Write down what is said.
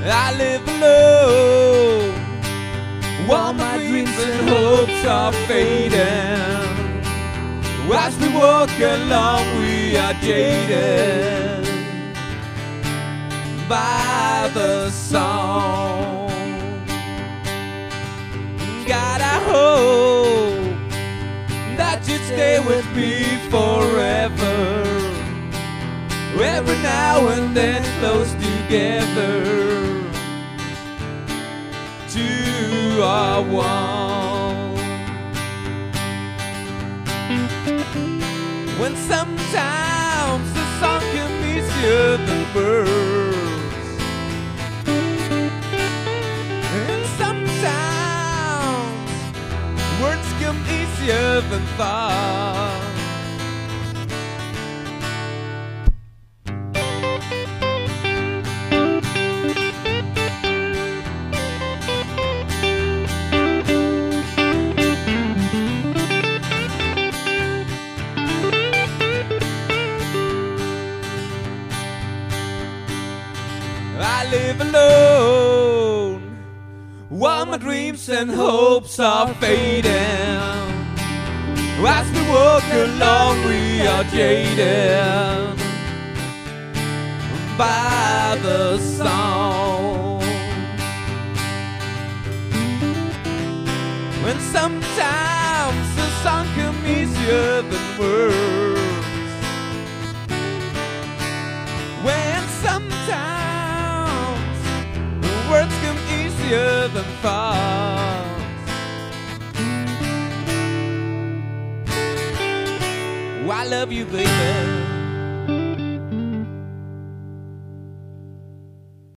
I live alone while my dreams and hopes are fading. As we walk along, we are jaded by the song. God, I hope that you'd stay with me forever. Every now and then close together, two are one. When sometimes the song can be easier than words, and sometimes words come easier than thought. I live alone while my dreams and hopes are fading. As we walk along, we are jaded by the song. When sometimes the song comes easier than words, when sometimes words come easier than thoughts. I love you, baby.